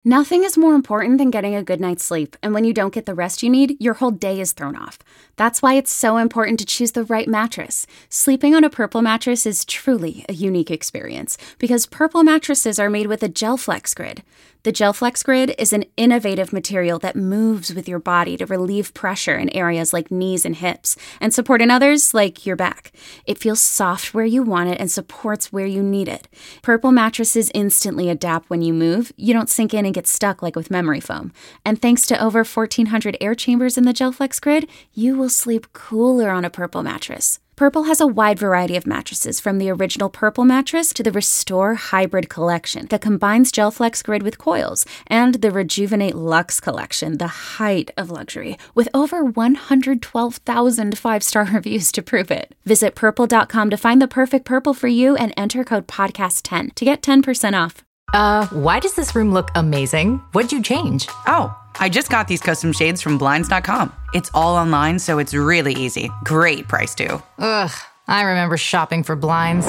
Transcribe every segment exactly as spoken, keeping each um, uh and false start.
Nothing is more important than getting a good night's sleep, and when you don't get the rest you need, your whole day is thrown off. That's why it's so important to choose the right mattress. Sleeping on a Purple mattress is truly a unique experience, because Purple mattresses are made with a GelFlex Grid. The GelFlex Grid is an innovative material that moves with your body to relieve pressure in areas like knees and hips, and support in others like your back. It feels soft where you want it and supports where you need it. Purple mattresses instantly adapt when you move. You don't sink in and get stuck like with memory foam. And thanks to over fourteen hundred air chambers in the GelFlex Grid, you will sleep cooler on a Purple mattress. Purple has a wide variety of mattresses, from the original Purple mattress to the Restore Hybrid collection that combines GelFlex Grid with coils, and the Rejuvenate Luxe collection, the height of luxury, with over one hundred twelve thousand five-star reviews to prove it. Visit purple dot com to find the perfect Purple for you and enter code podcast ten to get ten percent off. Uh, why does this room look amazing? What'd you change? Oh, I just got these custom shades from Blinds dot com. It's all online, so it's really easy. Great price, too. Ugh, I remember shopping for blinds.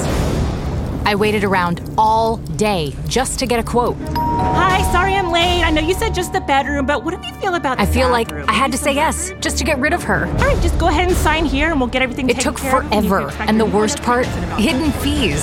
I waited around all day just to get a quote. Hi, sorry I'm late. I know you said just the bedroom, but what do you feel about the I feel bathroom? like I had to say yes just to get rid of her. All right, just go ahead and sign here and we'll get everything It taken took care of. forever, and the worst part, hidden fees.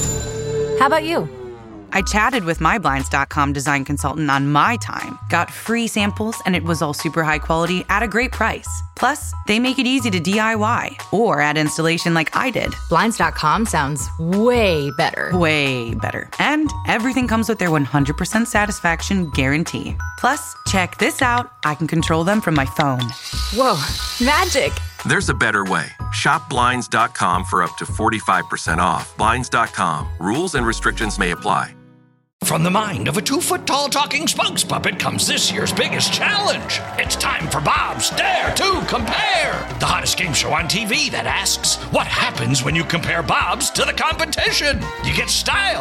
How about you? I chatted with my Blinds dot com design consultant on my time, got free samples, and it was all super high quality at a great price. Plus, they make it easy to D I Y or add installation like I did. Blinds dot com sounds way better. Way better. And everything comes with their one hundred percent satisfaction guarantee. Plus, check this out. I can control them from my phone. Whoa, magic. There's a better way. Shop Blinds dot com for up to forty-five percent off. Blinds dot com. Rules and restrictions may apply. From the mind of a two-foot-tall talking spokes puppet comes this year's biggest challenge. It's time for Bob's Dare to Compare, the hottest game show on T V that asks, what happens when you compare Bob's to the competition? You get style.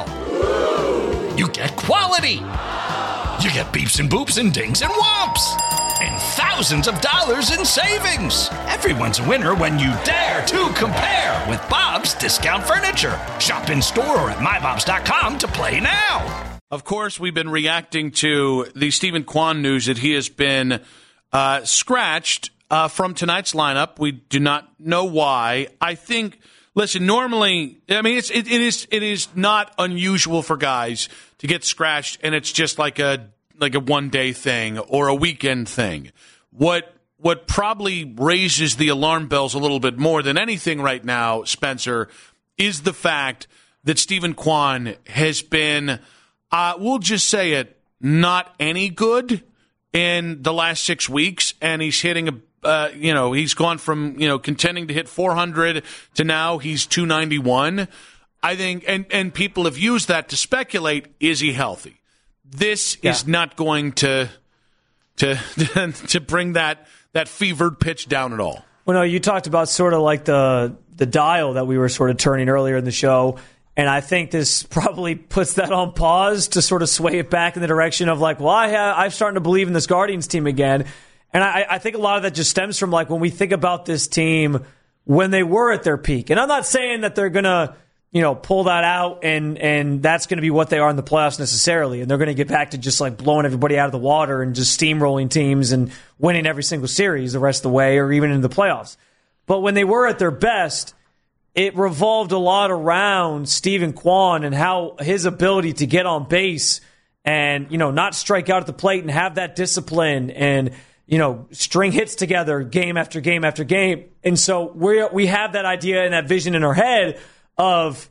You get quality. You get beeps and boops and dings and whomps. And thousands of dollars in savings. Everyone's a winner when you dare to compare with Bob's Discount Furniture. Shop in store or at my bobs dot com to play now. Of course, we've been reacting to the Stephen Kwan news that he has been uh, scratched uh, from tonight's lineup. We do not know why. I think, listen, normally, I mean, it's, it, it is it is not unusual for guys to get scratched, and it's just like a like a one-day thing or a weekend thing. What what probably raises the alarm bells a little bit more than anything right now, Spencer, is the fact that Stephen Kwan has been, uh, we'll just say it, not any good in the last six weeks, and he's hitting a, uh, you know, he's gone from, you know, contending to hit four hundred to now he's two ninety-one. I think, and, and people have used that to speculate, is he healthy? This yeah. is not going to to to bring that that fevered pitch down at all. Well, no, you talked about sort of like the the dial that we were sort of turning earlier in the show, and I think this probably puts that on pause to sort of sway it back in the direction of like, well, I have, I'm starting to believe in this Guardians team again, and I, I think a lot of that just stems from like when we think about this team when they were at their peak, and I'm not saying that they're gonna, you know, pull that out and and that's going to be what they are in the playoffs necessarily. And they're going to get back to just like blowing everybody out of the water and just steamrolling teams and winning every single series the rest of the way or even in the playoffs. But when they were at their best, it revolved a lot around Stephen Kwan and how his ability to get on base and, you know, not strike out at the plate and have that discipline and, you know, string hits together game after game after game. And so we we have that idea and that vision in our head of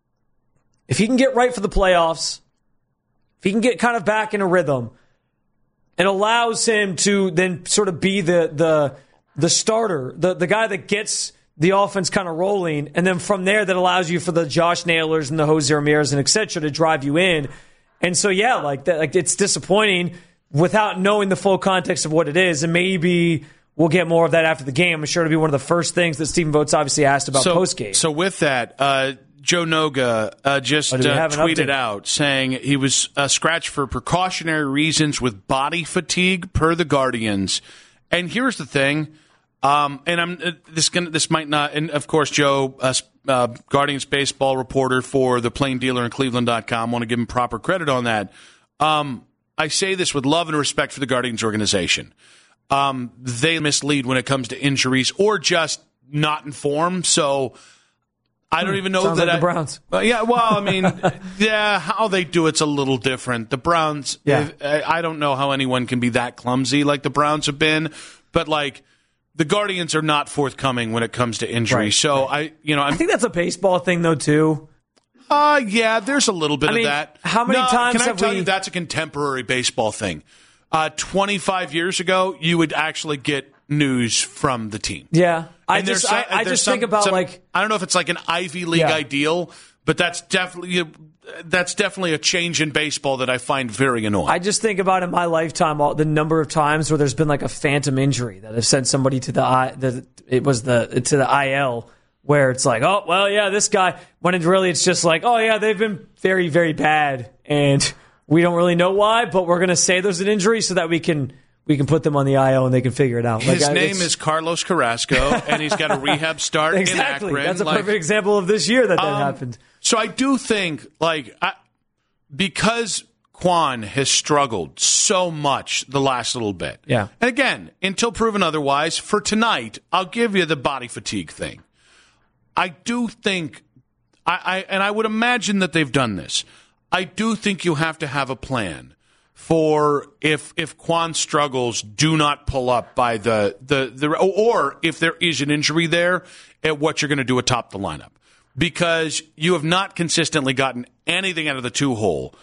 if he can get right for the playoffs, if he can get kind of back in a rhythm, it allows him to then sort of be the the the starter, the, the guy that gets the offense kind of rolling, and then from there that allows you for the Josh Naylors and the Jose Ramirez and et cetera to drive you in. And so, yeah, like that, like it's disappointing without knowing the full context of what it is, and maybe we'll get more of that after the game. I'm sure it'll be one of the first things that Stephen Vogt obviously asked about so, post-game. So with that, uh, Joe Noga uh, just oh, uh, tweeted out saying he was uh, scratched for precautionary reasons with body fatigue per the Guardians. And here's the thing, um, and I'm uh, this gonna, this might not, and of course Joe, uh, uh, Guardians baseball reporter for the Plain Dealer and Cleveland dot com, want to give him proper credit on that. Um, I say this with love and respect for the Guardians organization. Um, they mislead when it comes to injuries or just not informed. So I don't even know Sounds that like I, the Browns. Uh, yeah, well, I mean, yeah, how they do it's a little different. The Browns, Yeah. I, I don't know how anyone can be that clumsy like the Browns have been, but like the Guardians are not forthcoming when it comes to injury. Right, so right. I, you know, I'm, I think that's a baseball thing, though, too. Uh, yeah, there's a little bit I mean, of that. how many No, times can I have tell we- you that's a contemporary baseball thing? Uh, twenty-five years ago, you would actually get news from the team. Yeah. I And just, there's I, some- I there's just some- think about, some- like, I don't know if it's like an Ivy League Yeah. ideal, but that's definitely that's definitely a change in baseball that I find very annoying. I just think about in my lifetime all, the number of times where there's been like a phantom injury that have sent somebody to the I, the it was the to the I L, where it's like, oh well, yeah, this guy. When it really it's just like, oh yeah, they've been very very bad, and we don't really know why, but we're gonna say there's an injury so that we can we can put them on the I L and they can figure it out. His like, I, name is Carlos Carrasco, and he's got a rehab start exactly. in Akron. That's a Like, perfect example of this year that that Um, happened. So I do think, like, I, because Quan has struggled so much the last little bit. Yeah. And again, until proven otherwise, for tonight, I'll give you the body fatigue thing. I do think, I, I and I would imagine that they've done this. I do think you have to have a plan for if if Quan struggles, do not pull up by the the the or if there is an injury there, at what you're going to do atop the lineup. Because you have not consistently gotten anything out of the two hole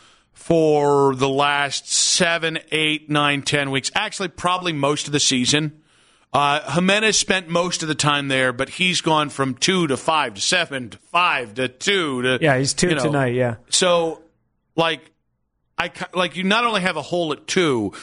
for the last seven, eight, nine, ten weeks. Actually, probably most of the season. Uh, Jimenez spent most of the time there, but he's gone from two to five to seven to five to two to Yeah, he's two you know. tonight. Yeah. So, like, I like you not only have a hole at two,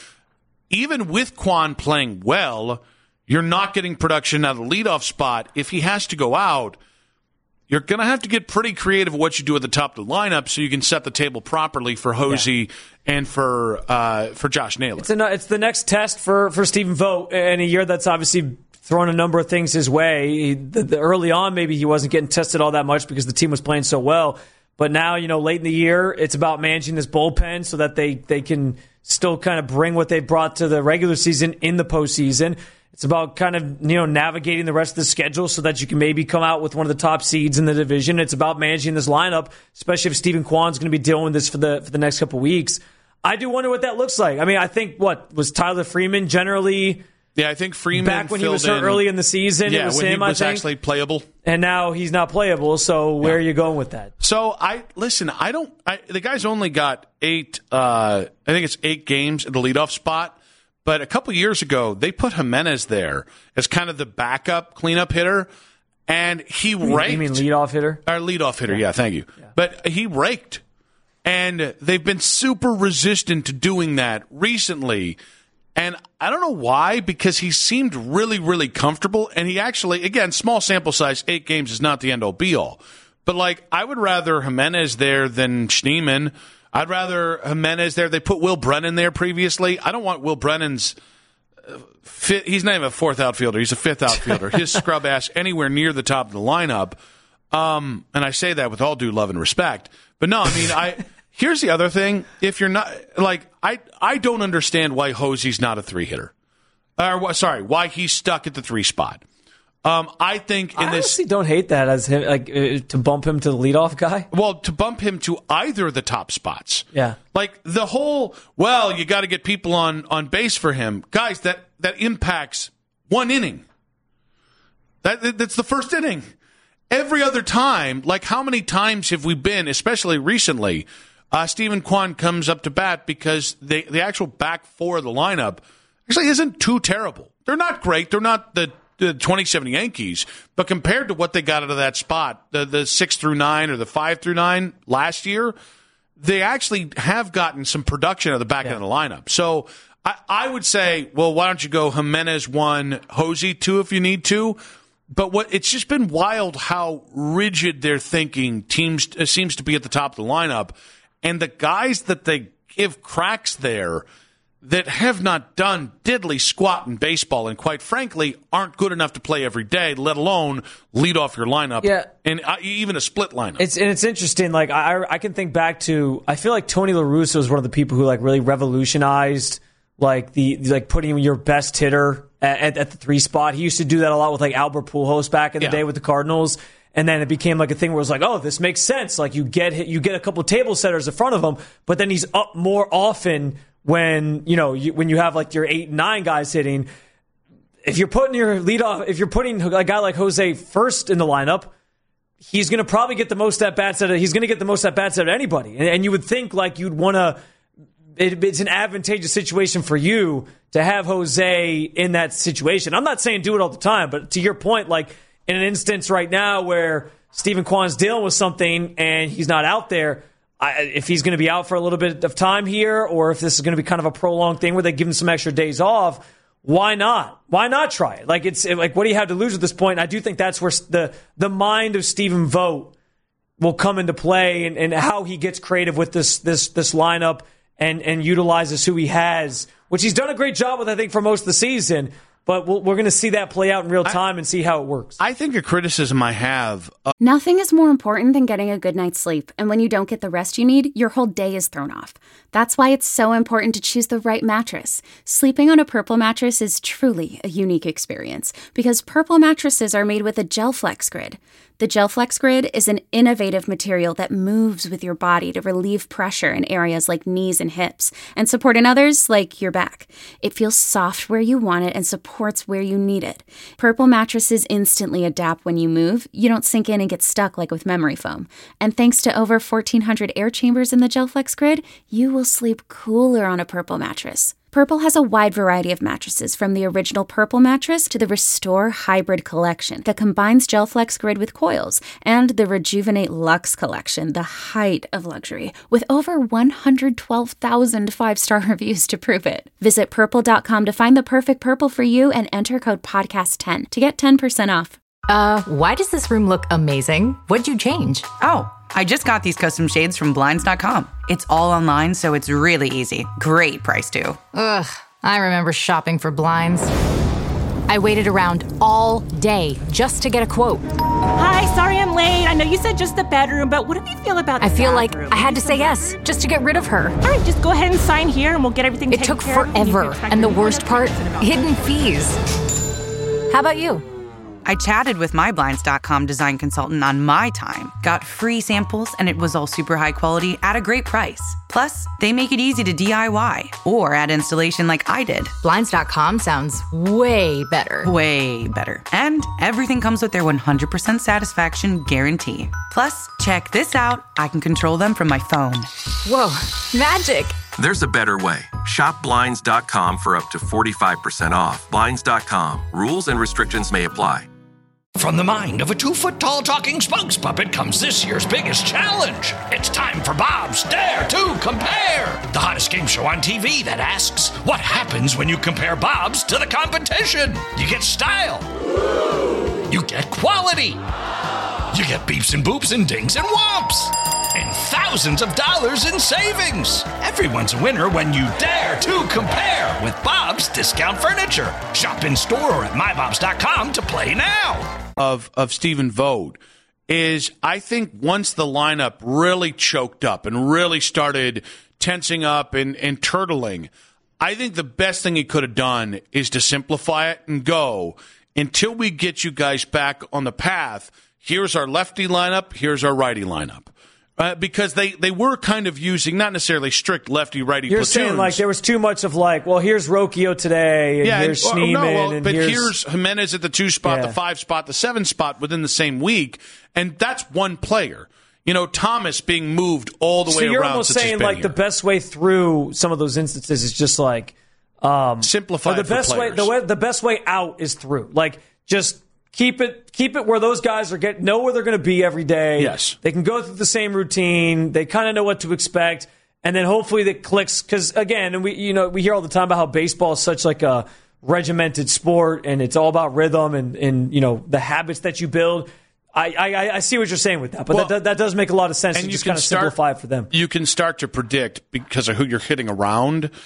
even with Quan playing well, you're not getting production out of the leadoff spot. If he has to go out, you're going to have to get pretty creative with what you do at the top of the lineup so you can set the table properly for Hosey yeah. and for uh, for Josh Naylor. It's, a, it's the next test for, for Stephen Vogt in a year that's obviously thrown a number of things his way. He, the, the early on, maybe he wasn't getting tested all that much because the team was playing so well. But now, you know, late in the year, it's about managing this bullpen so that they, they can still kind of bring what they brought to the regular season in the postseason. It's about kind of, you know, navigating the rest of the schedule so that you can maybe come out with one of the top seeds in the division. It's about managing this lineup, especially if Stephen Kwan's going to be dealing with this for the for the next couple of weeks. I do wonder what that looks like. I mean, I think, what, was Tyler Freeman generally... Yeah, I think Freeman back when he was hurt in, early in the season, yeah, it was when him, he was I think. actually playable. And now he's not playable, so where yeah. are you going with that? So, I listen, I don't... I, the guy's only got eight, uh, I think it's eight games at the leadoff spot. But a couple years ago, they put Jimenez there as kind of the backup cleanup hitter, and he you mean, raked. You mean leadoff hitter? Or leadoff hitter, yeah, yeah thank you. Yeah. But he raked, and they've been super resistant to doing that recently. And I don't know why, because he seemed really, really comfortable, and he actually, again, small sample size, eight games is not the end-all, be-all. But, like, I would rather Jimenez there than Schneemann. I'd rather Jimenez there. They put Will Brennan there previously. I don't want Will Brennan's uh, fit. He's not even a fourth outfielder. He's a fifth outfielder. His scrub ass anywhere near the top of the lineup. Um, and I say that with all due love and respect. But no, I mean, I here's the other thing. If you're not like I, I don't understand why Hosey's not a three hitter. Or sorry, why he's stuck at the three spot. Um, I think in I this, honestly don't hate that as him, like uh, to bump him to the leadoff guy. Well, to bump him to either of the top spots. Yeah, like the whole. Well, you got to get people on, on base for him, guys. That that impacts one inning. That that's the first inning. Every other time, like how many times have we been, especially recently? Uh, Stephen Kwan comes up to bat because they, the actual back four of the lineup actually isn't too terrible. They're not great. They're not the. The twenty-seven Yankees, but compared to what they got out of that spot, the the six through nine or the five through nine last year, they actually have gotten some production at the back yeah. end of the lineup. So I, I would say, well, why don't you go Jimenez one, Hosey two if you need to? But what it's just been wild how rigid their thinking teams uh, seems to be at the top of the lineup, and the guys that they give cracks there. that have not done diddly squat in baseball and, quite frankly, aren't good enough to play every day, let alone lead off your lineup yeah. and uh, even a split lineup. It's, and it's interesting. Like I, I can think back to, I feel like Tony La Russa was one of the people who like really revolutionized like the like putting your best hitter at, at, at the three spot. He used to do that a lot with like Albert Pujols back in the yeah. day with the Cardinals. And then it became like a thing where it was like, oh, this makes sense. Like you get you get a couple of table setters in front of him, but then he's up more often when you know you, when you have like your eight and nine guys hitting. If you're putting your lead off, if you're putting a guy like Jose first in the lineup, he's going to probably get the most at bats out of he's going to get the most at bats out of anybody. And, and you would think like you'd want to. It, it's an advantageous situation for you to have Jose in that situation. I'm not saying do it all the time, but to your point, like. In an instance right now where Stephen Kwan's dealing with something and he's not out there, I, if he's going to be out for a little bit of time here or if this is going to be kind of a prolonged thing where they give him some extra days off, why not? Why not try it? Like, it's like, what do you have to lose at this point? I do think that's where the, the mind of Stephen Vogt will come into play and, and how he gets creative with this this this lineup and, and utilizes who he has, which he's done a great job with, I think, for most of the season. But we'll, we're going to see that play out in real time I, and see how it works. I think a criticism I have... Uh- Nothing is more important than getting a good night's sleep. And when you don't get the rest you need, your whole day is thrown off. That's why it's so important to choose the right mattress. Sleeping on a Purple mattress is truly a unique experience because Purple mattresses are made with a GelFlex Grid. The GelFlex Grid is an innovative material that moves with your body to relieve pressure in areas like knees and hips and support in others like your back. It feels soft where you want it and supports where you need it. Purple mattresses instantly adapt when you move. You don't sink in and get stuck like with memory foam. And thanks to over fourteen hundred air chambers in the GelFlex Grid, you will sleep cooler on a Purple mattress. Purple has a wide variety of mattresses, from the original Purple mattress to the Restore Hybrid collection that combines GelFlex Grid with coils, and the Rejuvenate Luxe collection, the height of luxury, with over one hundred twelve thousand five-star reviews to prove it. Visit purple dot com to find the perfect Purple for you and enter code podcast ten to get ten percent off. Uh, why does this room look amazing? What'd you change? Oh, I just got these custom shades from Blinds dot com. It's all online, so it's really easy. Great price, too. Ugh, I remember shopping for blinds. I waited around all day just to get a quote. Hi, sorry I'm late. I know you said just the bedroom, but what do you feel about the I feel bathroom? like I had to say yes, just to get rid of her. All right, just go ahead and sign here, and we'll get everything It taken took care of. forever, and the worst part, hidden fees. How about you? I chatted with my Blinds dot com design consultant on my time, got free samples, and it was all super high quality at a great price. Plus, they make it easy to D I Y or add installation like I did. Blinds dot com sounds way better. Way better. And everything comes with their one hundred percent satisfaction guarantee. Plus, check this out. I can control them from my phone. Whoa, magic. There's a better way. Shop Blinds dot com for up to forty-five percent off. Blinds dot com. Rules and restrictions may apply. From the mind of a two-foot-tall talking spokes puppet comes this year's biggest challenge. It's time for Bob's Dare to Compare, the hottest game show on T V that asks, what happens when you compare Bob's to the competition? You get style. You get quality. You get beeps and boops and dings and whomps. And thousands of dollars in savings. Everyone's a winner when you dare to compare with Bob's Discount Furniture. Shop in store or at my bobs dot com to play now. Of of Stephen Vogt is, I think, once the lineup really choked up and really started tensing up and, and turtling, I think the best thing he could have done is to simplify it and go, until we get you guys back on the path, here's our lefty lineup, here's our righty lineup. Uh, because they, they were kind of using not necessarily strict lefty-righty You're platoons. saying like there was too much of like, well, here's Rocchio today, and yeah, here's and, Schneemann, no, well, and but here's, here's Jimenez at the two spot, yeah. the five spot, the seven spot within the same week, and that's one player. You know, Thomas being moved all the so way around. So you're almost since saying he's been like here. the best way through some of those instances is just like um, simplify. The it for best players. way, the way, the best way out is through. Like just. Keep it keep it where those guys are get know where they're going to be every day. Yes. They can go through the same routine. They kind of know what to expect. And then hopefully that clicks. Because, again, and we you know we hear all the time about how baseball is such like a regimented sport and it's all about rhythm and, and you know, the habits that you build. I, I, I see what you're saying with that. But well, that, that does make a lot of sense and to you just can kind of start, simplify it for them. You can start to predict, because of who you're hitting around,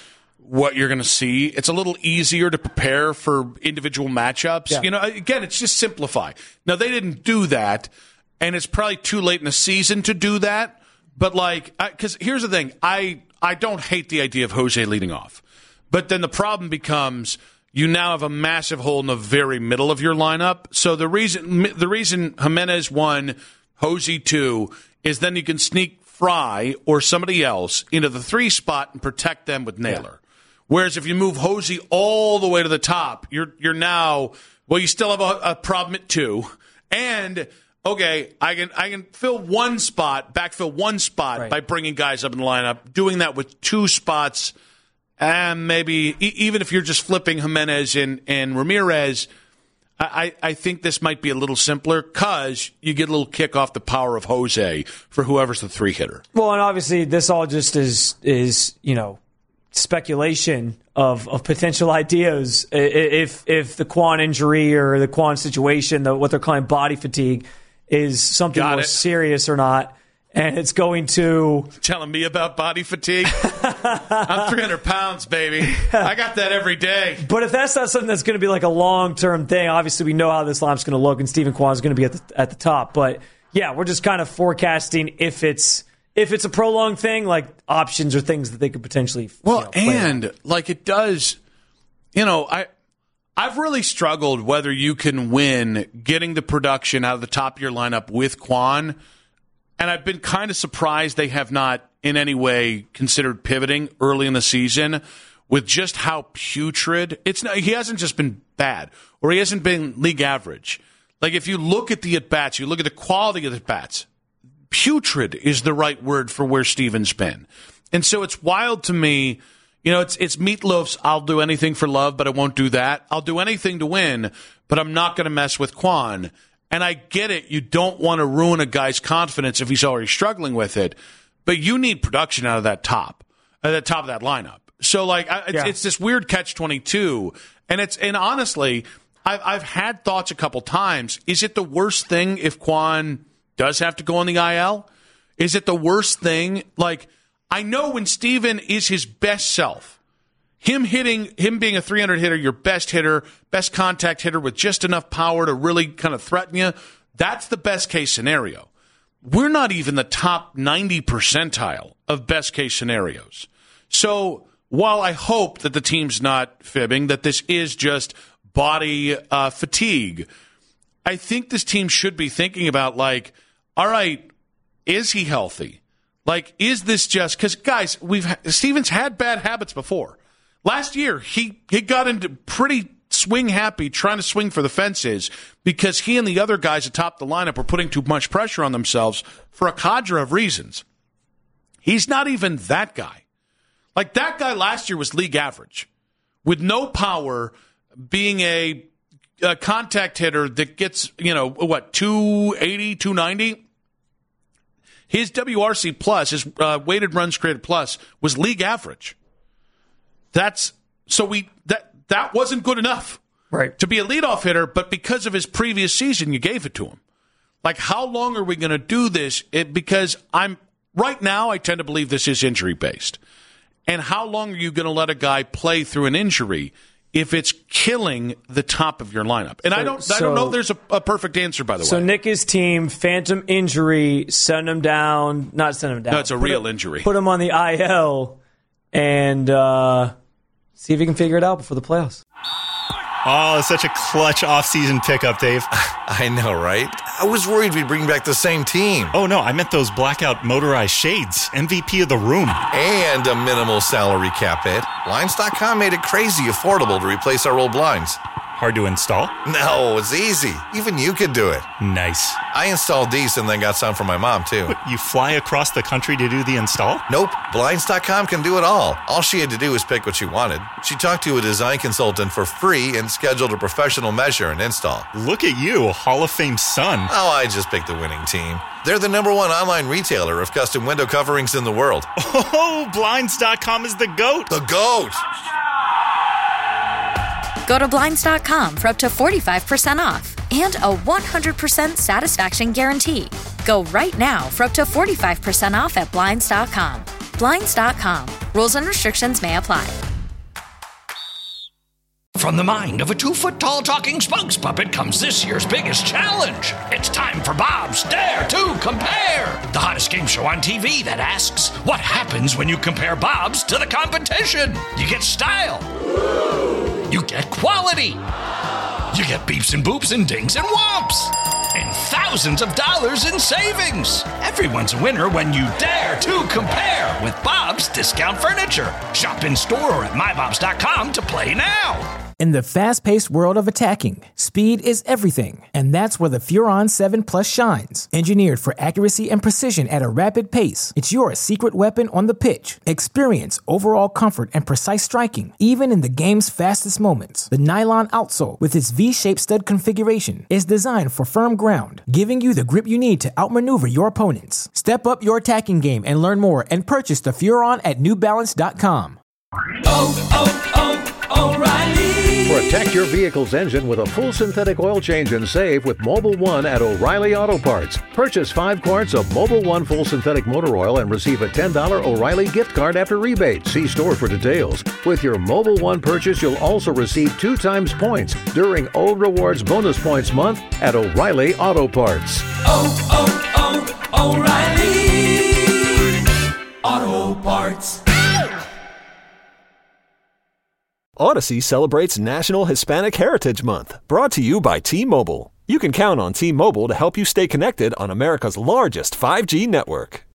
what you're going to see. It's a little easier to prepare for individual matchups. Yeah. You know, again, it's just simplify. Now, they didn't do that, and it's probably too late in the season to do that. But, like, because here's the thing. I, I don't hate the idea of Jose leading off. But then the problem becomes you now have a massive hole in the very middle of your lineup. So the reason the reason Jimenez one, Jose two, is then you can sneak Fry or somebody else into the three spot and protect them with Naylor. Yeah. Whereas if you move Jose all the way to the top, you're you're now well, you still have a, a problem at two, and okay, I can I can fill one spot, backfill one spot right. by bringing guys up in the lineup. Doing that with two spots, and maybe e- even if you're just flipping Jimenez and and Ramirez. I, I think this might be a little simpler because you get a little kick off the power of Jose for whoever's the three hitter. Well, and obviously this all just is is you know speculation of, of potential ideas. If if the Kwon injury or the Kwon situation, the, what they're calling body fatigue, is something Got more it. serious or not. And it's going to... Telling me about body fatigue? I'm three hundred pounds, baby. I got that every day. But if that's not something that's going to be like a long-term thing, obviously we know how this lineup's going to look, and Steven Kwon is going to be at the, at the top. But, yeah, we're just kind of forecasting if it's if it's a prolonged thing, like options or things that they could potentially... Well, you know, play and, on. like, it does... You know, I... I've really struggled whether you can win getting the production out of the top of your lineup with Kwon. And I've been kind of surprised they have not in any way considered pivoting early in the season with just how putrid. It's not, he hasn't just been bad or he hasn't been league average. Like if you look at the at-bats, you look at the quality of the at-bats, putrid is the right word for where Steven's been. And so it's wild to me. You know, it's it's Meatloaf's I'll do anything for love, but I won't do that. I'll do anything to win, but I'm not going to mess with Kwon. And I get it. You don't want to ruin a guy's confidence if he's already struggling with it. But you need production out of that top, at the top of that lineup. So, like, it's, yeah. it's this weird catch twenty-two. And it's and honestly, I've, I've had thoughts a couple times. Is it the worst thing if Kwon does have to go on the I L? Is it the worst thing? Like, I know when Steven is his best self, Him hitting, him being a three hundred hitter, your best hitter, best contact hitter with just enough power to really kind of threaten you, that's the best case scenario. We're not even the top ninety percentile of best case scenarios. So while I hope that the team's not fibbing, that this is just body uh, fatigue, I think this team should be thinking about, like, all right, is he healthy? Like, is this just because, guys, we've Steven's had bad habits before. Last year, he, he got into pretty swing happy trying to swing for the fences because he and the other guys atop the lineup were putting too much pressure on themselves for a cadre of reasons. He's not even that guy. Like, that guy last year was league average with no power, being a, a contact hitter that gets, you know, what, two eighty, two ninety? His W R C plus, his uh, weighted runs created plus, was league average. That's so we that that wasn't good enough, right, to be a leadoff hitter. But because of his previous season, you gave it to him. Like, how long are we going to do this? It, because I'm right now, I tend to believe this is injury based. And how long are you going to let a guy play through an injury if it's killing the top of your lineup? And so, I don't, so, I don't know if there's a, a perfect answer. By the so way, so Nick's team, phantom injury, send him down. Not send him down. No, it's a put real him, injury. Put him on the I L and. uh See if he can figure it out before the playoffs. Oh, it's such a clutch offseason pickup, Dave. I know, right? I was worried we'd bring back the same team. Oh, no, I meant those blackout motorized shades. M V P of the room. And a minimal salary cap hit. Blinds dot com made it crazy affordable to replace our old blinds. Hard to install? No, it's easy. Even you could do it. Nice. I installed these and then got some for my mom, too. What, you fly across the country to do the install? Nope. Blinds dot com can do it all. All she had to do was pick what she wanted. She talked to a design consultant for free and scheduled a professional measure and install. Look at you, Hall of Fame son. Oh, I just picked the winning team. They're the number one online retailer of custom window coverings in the world. Oh, Blinds dot com is the GOAT. The GOAT! Go to Blinds dot com for up to forty-five percent off and a one hundred percent satisfaction guarantee. Go right now for up to forty-five percent off at Blinds dot com. Blinds dot com. Rules and restrictions may apply. From the mind of a two-foot-tall talking spokes puppet comes this year's biggest challenge. It's time for Bob's Dare to Compare, the hottest game show on T V that asks, what happens when you compare Bob's to the competition? You get style. You get quality. You get beeps and boops and dings and whomps. And thousands of dollars in savings. Everyone's a winner when you dare to compare with Bob's Discount Furniture. Shop in store or at my bobs dot com to play now. In the fast-paced world of attacking, speed is everything, and that's where the Furon seven Plus shines. Engineered for accuracy and precision at a rapid pace, it's your secret weapon on the pitch. Experience overall comfort and precise striking, even in the game's fastest moments. The nylon outsole, with its V-shaped stud configuration, is designed for firm ground, giving you the grip you need to outmaneuver your opponents. Step up your attacking game and learn more and purchase the Furon at new balance dot com. Oh, oh, oh, O'Reilly! Protect your vehicle's engine with a full synthetic oil change and save with Mobil one at O'Reilly Auto Parts. Purchase five quarts of Mobil one full synthetic motor oil and receive a ten dollars O'Reilly gift card after rebate. See store for details. With your Mobil one purchase, you'll also receive two times points during O Rewards Bonus Points Month at O'Reilly Auto Parts. Oh, oh, oh, O'Reilly Auto Parts. Odyssey celebrates National Hispanic Heritage Month, brought to you by T-Mobile. You can count on T-Mobile to help you stay connected on America's largest five G network.